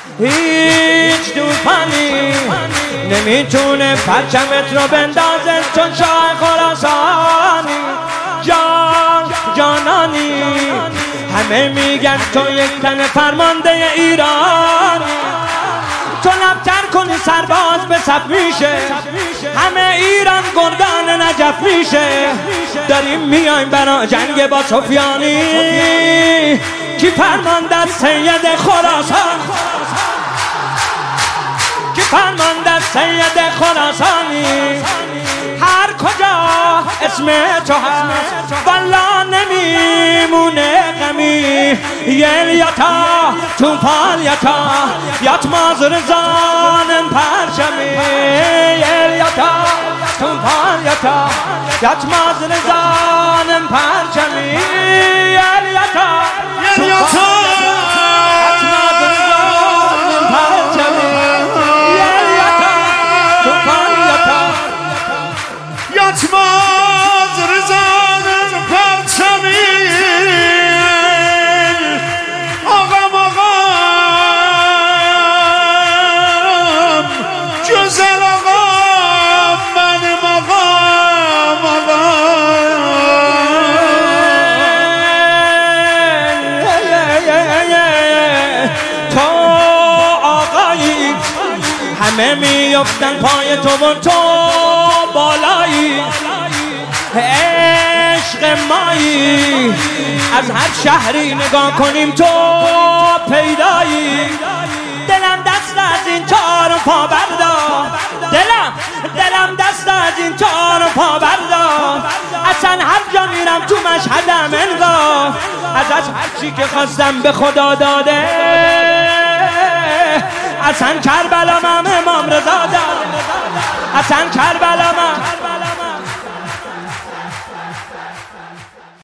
هیچ توفانی نمیتونه پرچمت رو بندازه، چون شاه خراسانی جانانی. همه میگن تو یک تن فرمانده ایرانی، تو لبتر کنی سرباز به صف میشه، همه ایران گردان نجف میشه. داریم میایم برای جنگ با سفیانی، کی فرمانده سید خراسان، کی فرمانده سید خراسانی. هر کجا اسم تو هست والا نمیمونه غمی. یلیتا توفال یتا یات مازر زانم پرچمی. یلیتا توفال یتا یات مازر زانم پرچمی. یلیتا همه میفتن پای تو و تو بالایی، عشق مایی. از هر شهری نگاه کنیم تو پیدایی. دلم دست از این چار و پا بردار، دلم دست از این چار و پا بردار. اصلا هر جا میرم تو مشهدم انگار، از هر چی که خواستم به خدا داده. اصلا کربلا امام رضا داد، اصلا کربلا